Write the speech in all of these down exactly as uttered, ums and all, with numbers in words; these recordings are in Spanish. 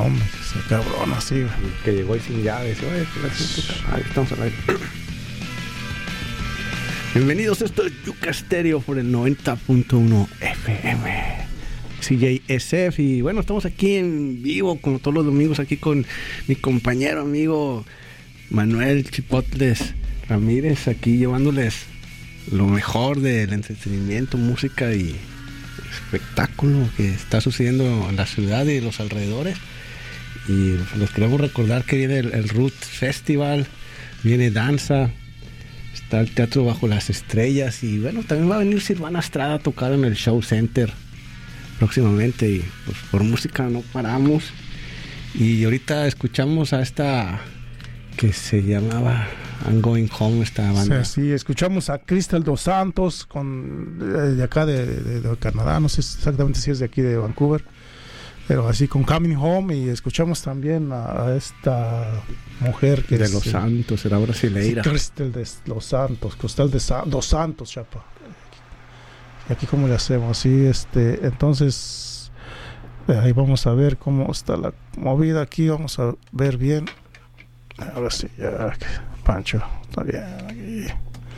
hombre, ese cabrón así. Que llegó y sin llaves. Oye, puta, ahí estamos al aire. Bienvenidos, esto es Yuca Stereo por el noventa punto uno F M. C J S F. Y bueno, estamos aquí en vivo, como todos los domingos, aquí con mi compañero, amigo Manuel Chipotles Ramírez, aquí llevándoles lo mejor del entretenimiento, música y espectáculo que está sucediendo en la ciudad y los alrededores. Y les queremos recordar que viene el, el Root Festival, viene danza, está el Teatro Bajo las Estrellas y bueno, también va a venir Silvana Estrada a tocar en el Show Center próximamente. Y pues por música no paramos. Y ahorita escuchamos a esta que se llamaba I'm Going Home, esta banda. Sí, sí, escuchamos a Crystal Dos Santos con, de, de acá de, de, de Canadá, no sé exactamente si es de aquí de Vancouver, pero así con Coming Home. Y escuchamos también a, a esta mujer que de es Los eh, Santos, era brasileira. Sí, Crystal de Los Santos, Crystal de Sa- Dos Santos, chapa. Y aquí cómo le hacemos, sí, este, entonces ahí vamos a ver cómo está la movida aquí, vamos a ver bien. Ahora sí, ya, Pancho, está bien aquí.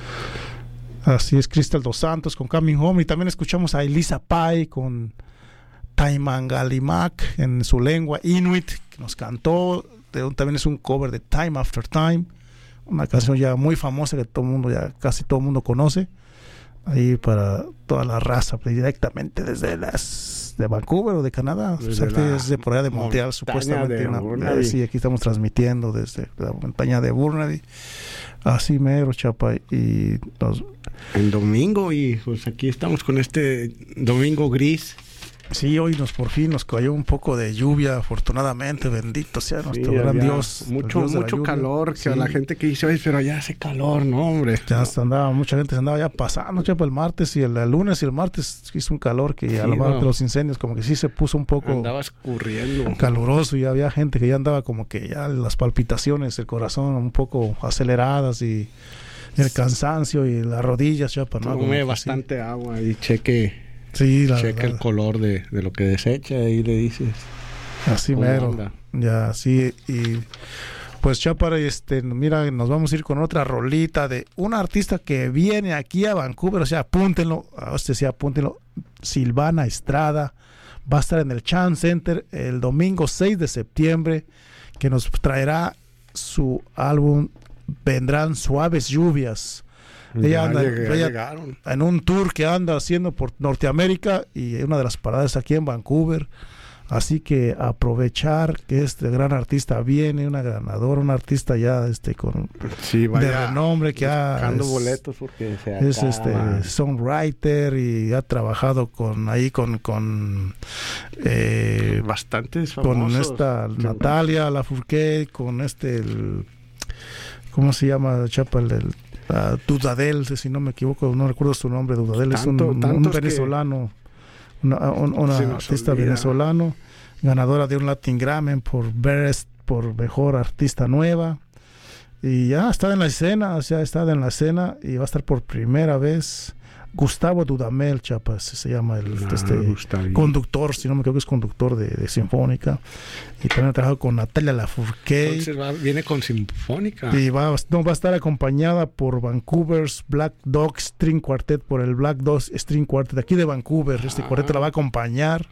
Así es, Crystal Dos Santos con Coming Home. Y también escuchamos a Elisa Pai con Taimangalimak en su lengua Inuit, que nos cantó. De un, también es un cover de Time After Time, una canción ya muy famosa que todo el mundo, ya casi todo el mundo conoce. Ahí para toda la raza, directamente desde las de Vancouver o de Canadá, desde, o sea, desde por allá de Montreal, supuestamente. De una, eh, sí, aquí estamos transmitiendo desde la montaña de Burnaby, así mero, chapa. Y nos... el domingo, y pues aquí estamos con este domingo gris. Sí, hoy nos por fin nos cayó un poco de lluvia, afortunadamente, bendito sea nuestro sí, gran Dios. Mucho, Dios mucho calor, que sí. A la gente que dice, oye, pero allá hace calor, no, hombre. Ya no. andaba, mucha gente se andaba ya pasando, ya para el martes y el, el lunes y el martes hizo un calor que sí, a lo mejor no. de los incendios como que sí se puso un poco... andaba escurriendo. Caluroso, y había gente que ya andaba como que ya las palpitaciones, el corazón un poco aceleradas y el cansancio y las rodillas, ya para no... Tome bastante sí. agua y cheque... Sí, la checa verdad. El color de, de lo que desecha y le dices así mero anda. Ya sí. Y pues Chápara, este, mira, nos vamos a ir con otra rolita de una artista que viene aquí a Vancouver, o sea, apúntenlo, este sí, apúntenlo, Silvana Estrada va a estar en el Chan Center el domingo seis de septiembre, que nos traerá su álbum Vendrán Suaves Lluvias. Ella anda llegué, ella en un tour que anda haciendo por Norteamérica y una de las paradas aquí en Vancouver. Así que aprovechar que este gran artista viene, una ganadora, un artista ya este con sí, vaya, de renombre que ha buscando boletos porque se es acaba. este songwriter y ha trabajado con ahí con con eh, bastantes famosos. Con esta Natalia Lafourcade, con este el, ¿cómo se llama? Chapa el, el Uh, Dudadel, si no me equivoco, no recuerdo su nombre. Dudadel es un, un venezolano, que... una, un, una artista venezolano, ganadora de un Latin Grammy por Best, por mejor artista nueva, y ya está en la escena, o sea, está en la escena y va a estar por primera vez. Gustavo Dudamel, Chapas, se llama el no, este conductor, si no me equivoco, es conductor de, de Sinfónica, y también ha trabajado con Natalia Lafourcade. Entonces va, viene con Sinfónica. Y va, no, va a estar acompañada por Vancouver's Black Dog String Quartet, por el Black Dog String Quartet de aquí de Vancouver. Este ah. cuarteto la va a acompañar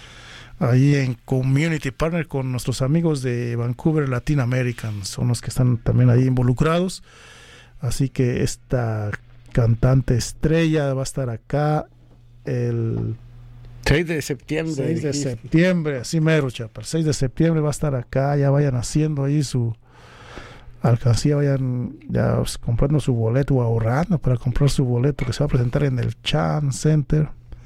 ahí en Community Partner con nuestros amigos de Vancouver Latin American, son los que están también ahí involucrados. Así que esta cantante estrella va a estar acá el seis de septiembre. seis de septiembre, así mero, chapa. El seis de septiembre va a estar acá. Ya vayan haciendo ahí su alcancía, vayan ya pues, comprando su boleto o ahorrando para comprar su boleto, que se va a presentar en el Chan Center.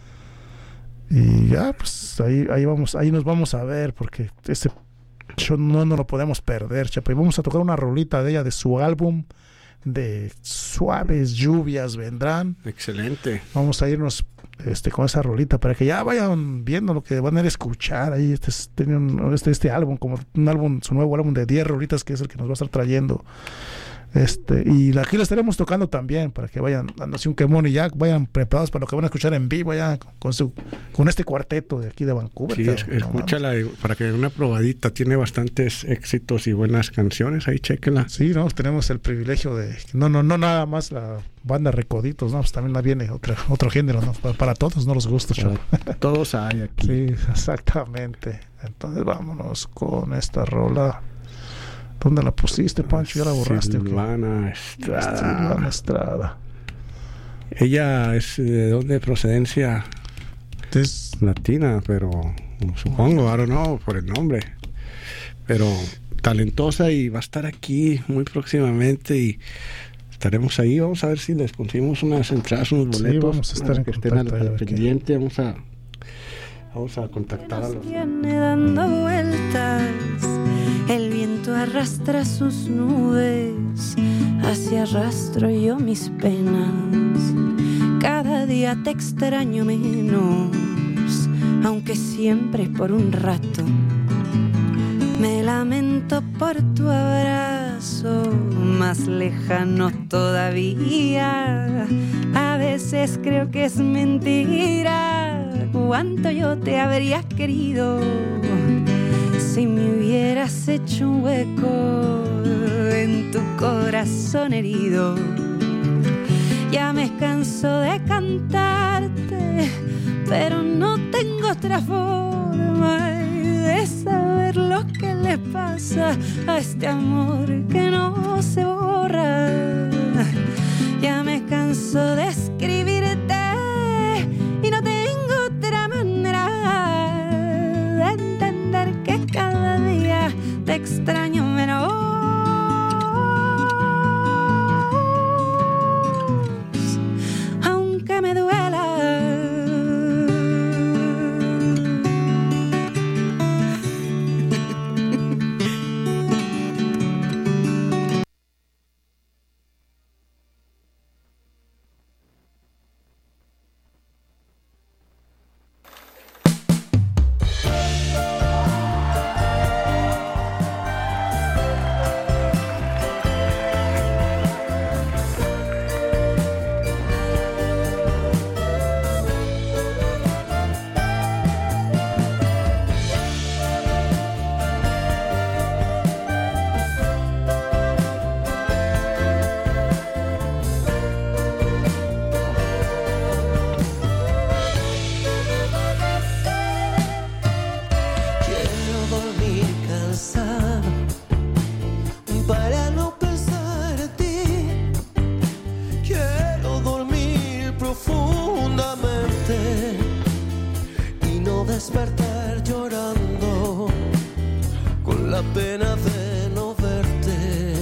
Y ya, pues ahí, ahí vamos, ahí nos vamos a ver, porque este show no nos lo podemos perder, chapa. Y vamos a tocar una rolita de ella, de su álbum de Suaves Lluvias Vendrán. Excelente. Vamos a irnos este con esa rolita para que ya vayan viendo lo que van a ir a escuchar ahí. Este, este, este álbum, como un álbum, su nuevo álbum de diez rolitas, que es el que nos va a estar trayendo Este, y aquí lo estaremos tocando también para que vayan dándose un quemón y ya vayan preparados para lo que van a escuchar en vivo ya con su con este cuarteto de aquí de Vancouver. Sí, cabrón, es, escúchala no, para que una probadita. Tiene bastantes éxitos y buenas canciones. Ahí chéquela. Sí, no, tenemos el privilegio de no, no, no nada más la banda Recoditos, no, pues también viene otro, otro género, ¿no? Para, para todos, no los gustos. Todos hay aquí. Sí, exactamente. Entonces vámonos con esta rola. ¿Dónde la pusiste, Pancho? ¿Ya la borraste? Silvana Estrada. Silvana Estrada. Ella es de dónde procedencia es... latina, pero supongo, I don't know, por el nombre. Pero talentosa y va a estar aquí muy próximamente y estaremos ahí. Vamos a ver si les conseguimos unas entradas, unos boletos. Sí, vamos a estar en que estén al, al pendiente. Vamos a, vamos a contactar a los... Viene dando vueltas. El viento arrastra sus nubes, así arrastro yo mis penas. Cada día te extraño menos, aunque siempre por un rato. Me lamento por tu abrazo, más lejano todavía. A veces creo que es mentira cuánto yo te habría querido. Si me hubieras hecho un hueco en tu corazón herido. Ya me canso de cantarte, pero no tengo otra forma de saber lo que le pasa a este amor que no se borra. Ya me canso de escribirte y no tengo otra manera de entender que cada día te extraño menos. Aunque me duela. Despertar llorando con la pena de no verte.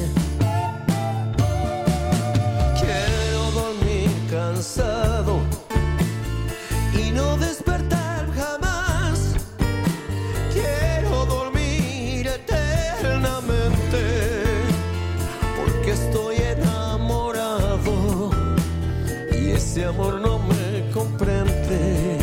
Quiero dormir cansado y no despertar jamás. Quiero dormir eternamente porque estoy enamorado y ese amor no me comprende.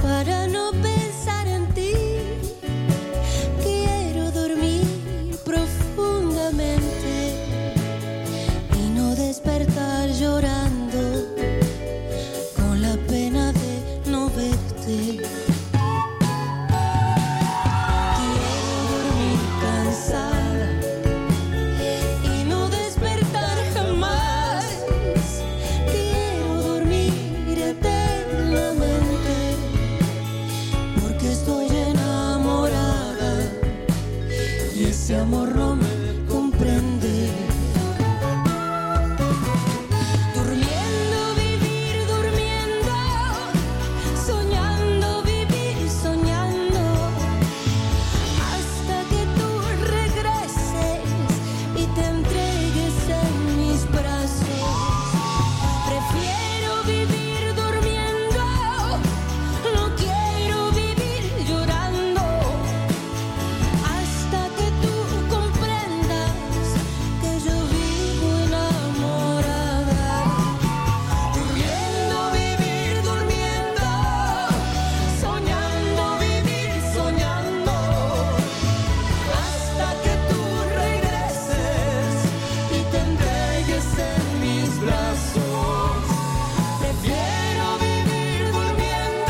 Para no pensar en ti, quiero dormir profundamente ese amor no me comprende. Durmiendo, vivir, durmiendo, soñando, vivir, soñando, hasta que tú regreses y te entregues en mis brazos. Prefiero vivir durmiendo, no quiero vivir llorando, hasta que tú comprendas que yo vivo enamorada. Durmiendo, vivir, durmiendo, soñando, vivir, soñando, hasta que tú regreses y te entregues en mis brazos. Prefiero vivir durmiendo.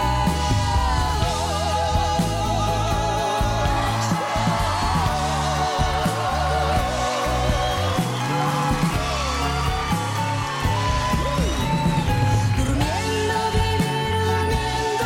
Durmiendo, vivir, durmiendo.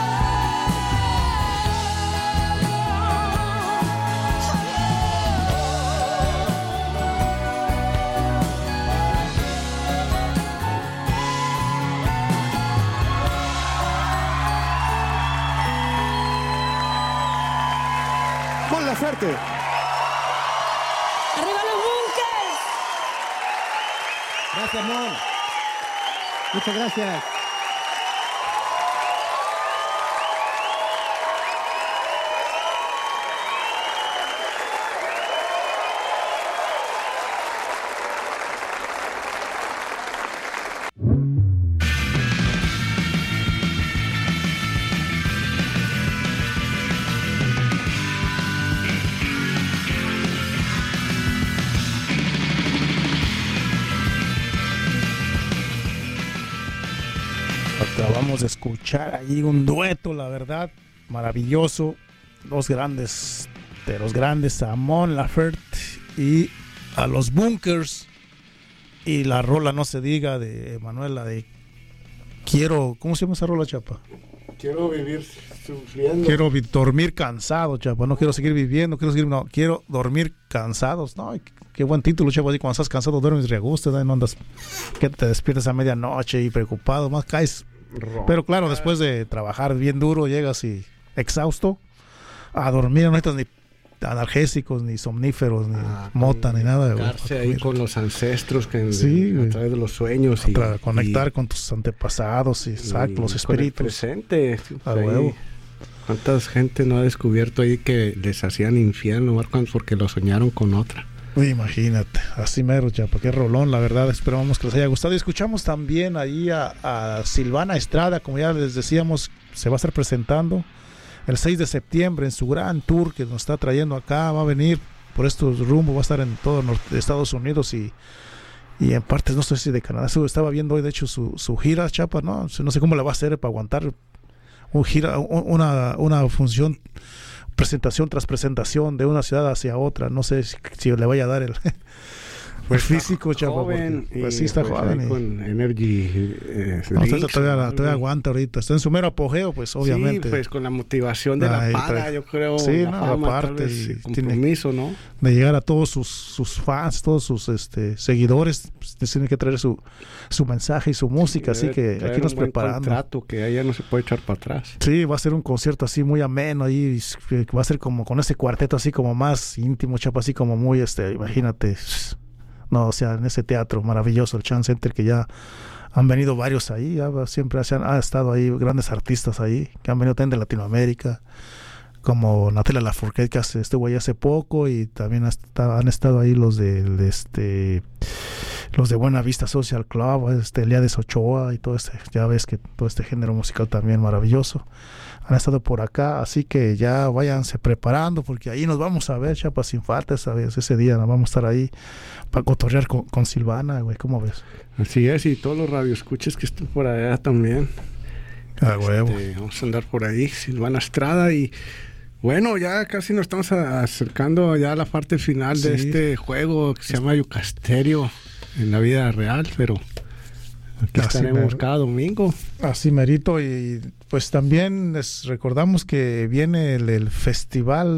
Con la suerte. ¡Arriba los bunkers! Gracias, Mon. Muchas gracias. Acabamos de escuchar ahí un dueto, la verdad, maravilloso. Dos grandes, de los grandes, a Mon Laferte y a los Bunkers. Y la rola, no se diga, de Manuela, de Quiero, ¿cómo se llama esa rola, Chapa? Quiero vivir sufriendo. Quiero vi- dormir cansado, Chapa. No quiero seguir viviendo, quiero seguir, no, quiero dormir cansados. No, qué, qué buen título, Chapa. Así cuando estás cansado, duermes y gusto, no andas, que te despiertas a medianoche y preocupado, más caes. Pero claro, después de trabajar bien duro, llegas y exhausto a dormir, no necesitas ni analgésicos, ni somníferos, ni Ah, mota, ni nada. güey. Conectarse ahí con los ancestros que Sí, a güey. través de los sueños y Tra- conectar y- con tus antepasados y, exacto, y los con el espíritus. presente. A Ahí, huevo. ¿cuánta gente no ha descubierto ahí que les hacían infierno Marcos, porque lo soñaron con otra? Uy, imagínate, así mero, Chapa, qué rolón, la verdad, esperamos que les haya gustado. Y escuchamos también ahí a, a Silvana Estrada, como ya les decíamos, se va a estar presentando el seis de septiembre en su gran tour que nos está trayendo acá, va a venir por estos rumbos, va a estar en todo norte, Estados Unidos y, y en partes, no sé si de Canadá. Eso estaba viendo hoy, de hecho, su, su gira, Chapa, ¿no? No sé cómo le va a hacer para aguantar un gira, un- una, una función, presentación tras presentación de una ciudad hacia otra. No sé si, si le vaya a dar el, el físico, Chapa, Joven, porque, pues y, sí está pues, joven. ahí y- con Energy eh, no, Drinks, todavía, todavía, algo. todavía aguanta ahorita, está en su mero apogeo, pues obviamente. Sí, pues con la motivación de la Ahí para, trae- yo creo, Sí, la no, fama, aparte, tal vez, y el tiene- compromiso, ¿no? De llegar a todos sus, sus fans, todos sus este, seguidores, pues, tiene que traer su, su mensaje y su música, así Debe que traer aquí nos un buen preparando. contrato que ahí ya no se puede echar para atrás. Sí, va a ser un concierto así muy ameno ahí, y va a ser como con ese cuarteto así como más íntimo, Chapa, así como muy, este, imagínate, no, o sea, en ese teatro maravilloso, el Chan Center, que ya han venido varios ahí, ya siempre se han, ha estado ahí grandes artistas ahí, que han venido también de Latinoamérica, como Natalia Lafourcade, que hace- estuvo ahí hace poco, y también hasta- han estado ahí los de, de este los de Buena Vista Social Club, este Eliades Ochoa y todo este, ya ves que todo este género musical también maravilloso han estado por acá, así que ya váyanse preparando porque ahí nos vamos a ver, Chapa, sin falta, ¿sabes? Ese día nos vamos a estar ahí para cotorrear con, con Silvana, güey, ¿cómo ves? Así es, y todos los radioescuchas que estén por allá también. A huevo. Este, vamos a andar por ahí, Silvana Estrada, y bueno, ya casi nos estamos a- acercando ya a la parte final de Sí. este juego que se llama Yucasterio en la vida real, pero aquí Así estaremos mero. cada domingo. Así merito, y pues también les recordamos que viene el, el festival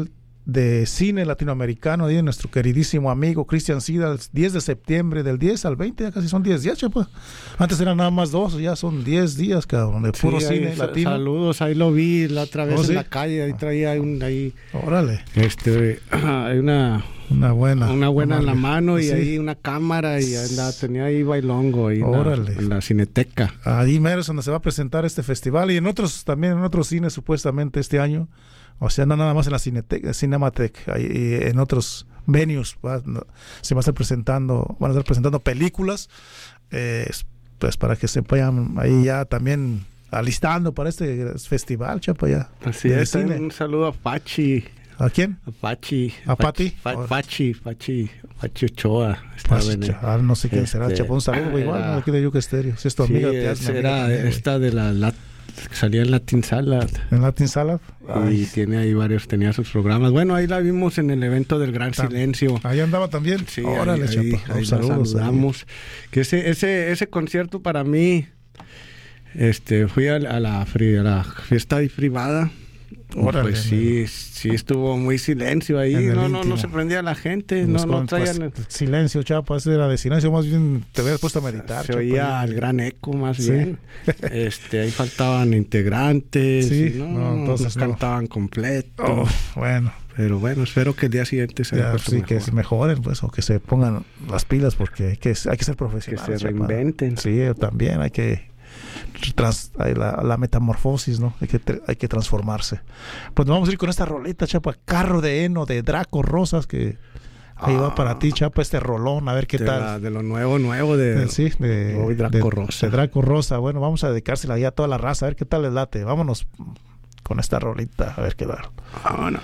de cine latinoamericano, de nuestro queridísimo amigo Cristian Sida, el diez de septiembre, del diez al veinte, ya casi son diez días, chapa. Antes eran nada más dos, ya son diez días, cabrón, de puro sí, cine ahí, latino. Saludos, ahí lo vi la otra vez ¿Oh, en sí? la calle, ahí traía un, ahí, Órale. este, hay una, Una buena. una buena en la mano y Sí. ahí una cámara y andaba, tenía ahí bailongo ahí en la, Órale. en la Cineteca. Ahí mero es donde se va a presentar este festival y en otros, también en otros cines supuestamente este año. O sea, no nada más en la Cineteca, Cinematheque, ahí, y en otros venues va, no, se va a estar presentando, van a estar presentando películas, eh, pues para que se vayan ahí ya también alistando para este festival, chapa, ya. Así de es, cine. un saludo a Pachi. ¿A quién? A Pachi. ¿A Pati? Pachi, Pachi, Pachi, Pachi Ochoa. Estaba Pues, en el- ah, no sé quién será, este, chapa, un saludo igual, era- ¿no? Aquí de Yuca Estéreo. Si es tu Sí, amiga, te es- haces mi era amiga también, esta de la, la que salía en Latin Salad. güey. En Latin Salad. Y Ay, tiene ahí varios, tenía sus programas. Bueno, ahí la vimos en el evento del Gran Tam- Silencio. ahí andaba también. Sí, Órale, ahí, ahí, chapa. ahí Oh, la saludos. saludamos. Que ese, ese, ese concierto para mí, este, fui a, la- a la, fri- a la fiesta ahí privada. Órale, Pues sí, sí estuvo muy silencio ahí. En el No, no, no íntimo. se prendía la gente. Pues No, no con- traían. pues, silencio, chapa, ese era de silencio, más bien te habías puesto a meditar. Se chapa, oía ya. el gran eco más Sí. bien. Este, ahí faltaban integrantes. Sí, y no, no, entonces no no. cantaban completo. Oh, bueno, Pero bueno, espero que el día siguiente se ya, haya sí, que se mejoren, pues, o que se pongan las pilas, porque hay que, hay que ser profesionales. Que se chapa. reinventen. Sí, también hay que trans- hay la, la metamorfosis, ¿no? Hay que, tra- hay que transformarse. Pues nos vamos a ir con esta roleta, chapa, Carro de Heno de Draco Rosas, que ahí va para ti, chapa, este rolón, a ver qué de, tal. la- de lo nuevo, nuevo de, Eh, sí, de, Bobby Draco de- Rosa. de Draco Rosa. Bueno, vamos a dedicársela ahí a toda la raza, a ver qué tal les late. Vámonos con esta rolita, a ver qué tal. Vámonos.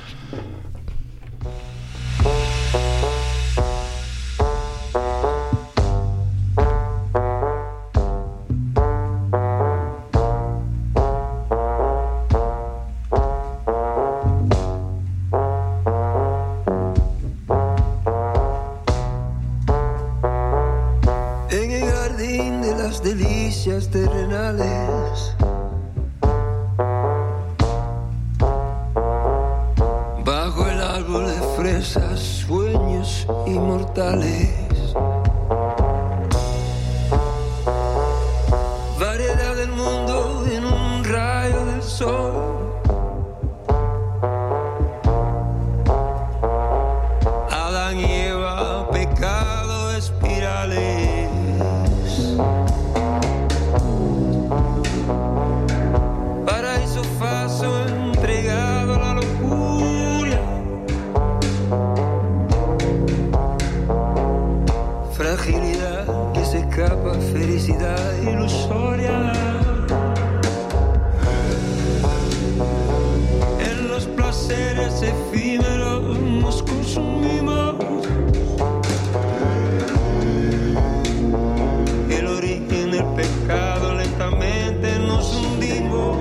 En el jardín de las delicias terrenales, bajo el árbol de fresas, sueños inmortales, variedad del mundo en un rayo del sol. Adán y Eva, pecado, espirales. Paraíso falso entregado a la locura. Fragilidad que se escapa, felicidad ilusoria. En los placeres efímeros nos consumimos. El origen del pecado, lentamente nos hundimos.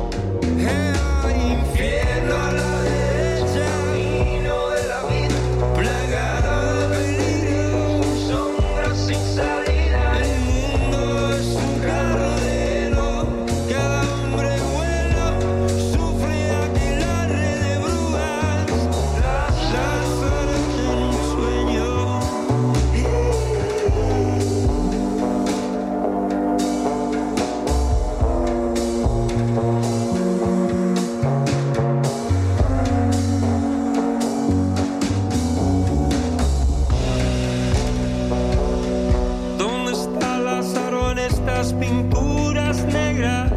El infierno a la derecha, camino de la vida, plagado de peligros, sombras sin salida. El mundo es un carro de heno, cada hombre bueno sufre aquelarre de brujas, las horas en un sueño. ¿Dónde está Lázaro en estas pinturas negras?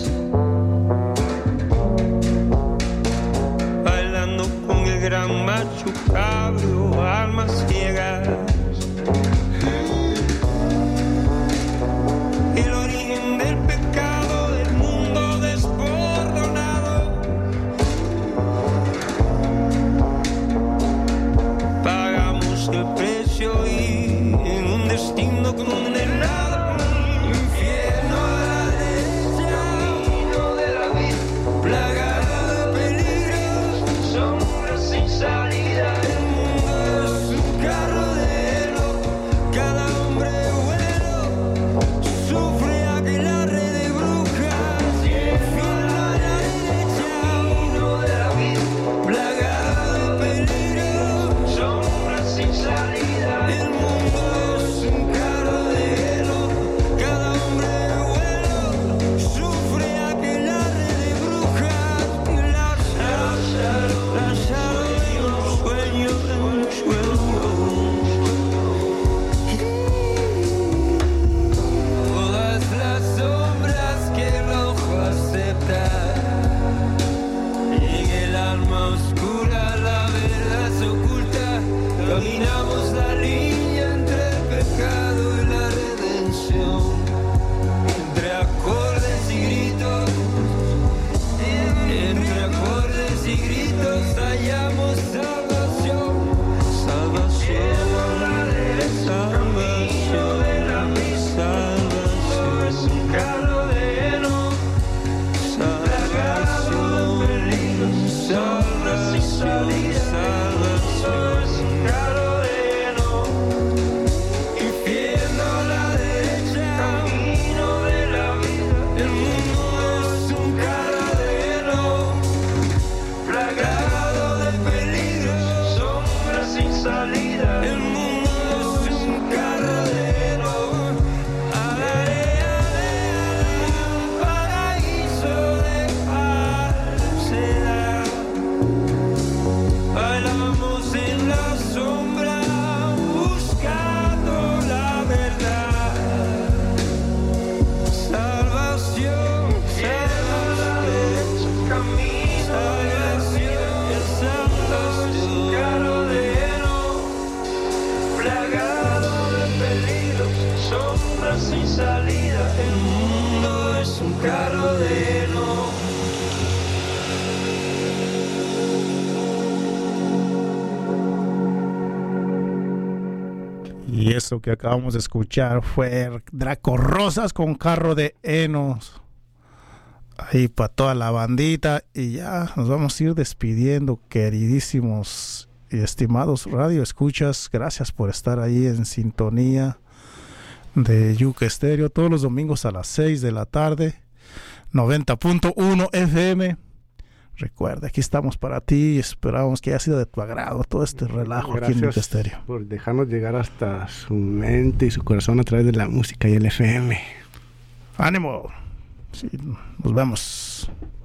Bailando con el gran macho cabrio, almas ciegas. El origen del pecado, del mundo desbordonado. Pagamos el precio y en un destino condenado. Infierno a la derecha, camino de la vida, plagado de peligros, sombras sin salida. El mundo es un carro de Y eso que acabamos de escuchar fue Draco Rosas con Carro de Enos. Ahí para toda la bandita. Y ya nos vamos a ir despidiendo, queridísimos y estimados radio escuchas. Gracias por estar ahí en sintonía de Yuca Estéreo todos los domingos a las seis de la tarde, noventa punto uno F M. Recuerda, aquí estamos para ti y esperamos que haya sido de tu agrado todo este relajo. Gracias aquí en Yuca Estéreo por dejarnos llegar hasta su mente y su corazón a través de la música y el F M. ¡Ánimo! Sí, nos vemos.